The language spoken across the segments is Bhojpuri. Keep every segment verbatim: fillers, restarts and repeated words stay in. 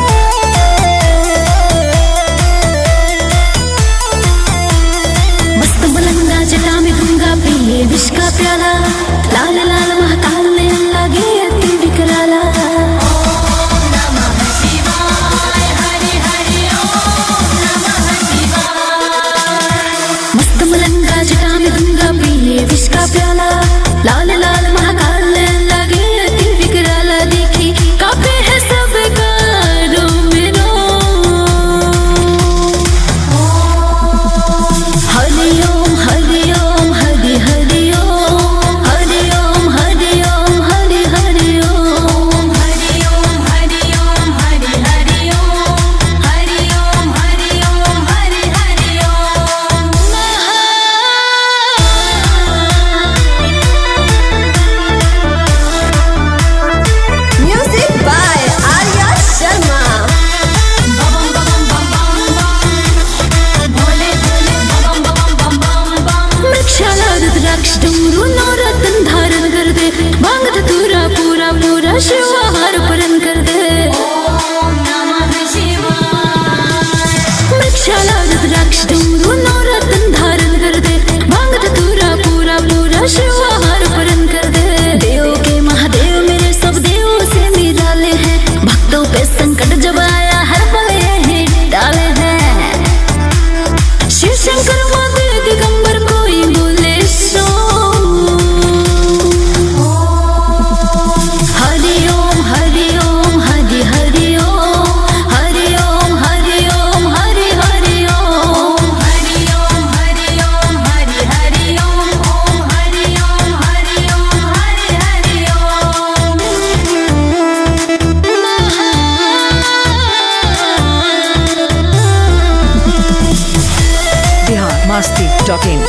विष का प्याला लाल लाल महकाने लगे अति विकराला। ओम नमः शिवाय, हरि हरि ओम नमः शिवाय। मस्त मलंगा जटा में दूंगा पिए विष का प्याला, लाल लाल महकाने लगे अति विकराला। देखी काफी है सबका रोमेरो। हरि ओम हरि ओम हरि हरि शिव आहार पूरन कर दे। ओम नमः शिवाय। वृक्षाला रुद्राक्ष डमरू नवरत्न धारण कर दे, भांग धतूरा पूरा पूरा शिव आहार पूरन कर दे। देव के महादेव मेरे सब देवों से निराले हैं, भक्तों पे संकट जब आया हर पल यही डाले हैं। शिव शंकर महादेव दिगंबर कोई बोले सो। हरि ओम हरि ओम हरि हरि ओम हरि ओम हरि ओम हरि हरि ओम हरि ओम हरि ओम हरि हरि ओम ओम हरि ओम हरि ओम हरि हरि ओम। बिहार मस्ती डॉट इन।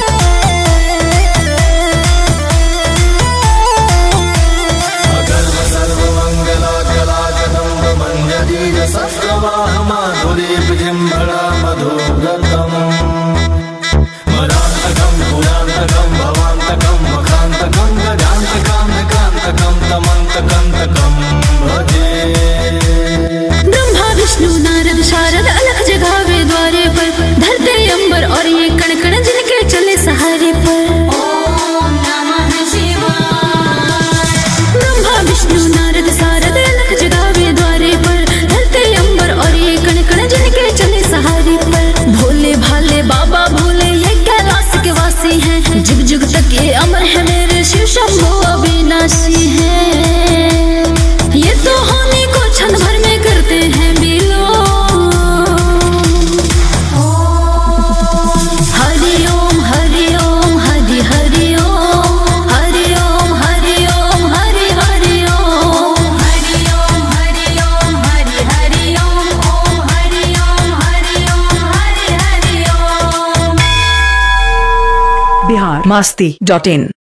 माधुरीपिजिम्बरा मधुव्रतम् मरान्तकं पुरान्तकं भवान्तकं मखान्तकं गजान्तकान्तकान्तकं तमन्तकान्तकं भजे। ब्रह्मा विष्णु नारद शारद अलख जगावे द्वारे पर, धरते अंबर और ये कण कण जिनके चले सहारे पर। ओम नमः शिवाय। ब्रह्मा विष्णु नारद शारद अलख जगावे द्वारे पर, धरते अंबर और ये कण कण जिनके चले सहारे पर। भोले भाले बाबा भोले ये कैलाश के वासी हैं, जुग जुग तक ये अमर है मेरे शिव शंभो अविनाशी हैं। ये तो होने को क्षण भर में करते हैं बिलो। हरि ओम हरि ओम हरि हरि ओम हरि ओम हरि ओम हरि हरि ओम हरि ओम हरि ओम हरि हरि ओम ओम हरि ओम हरि ओम हरि हरि ओम। बिहार मस्ती डॉट इन।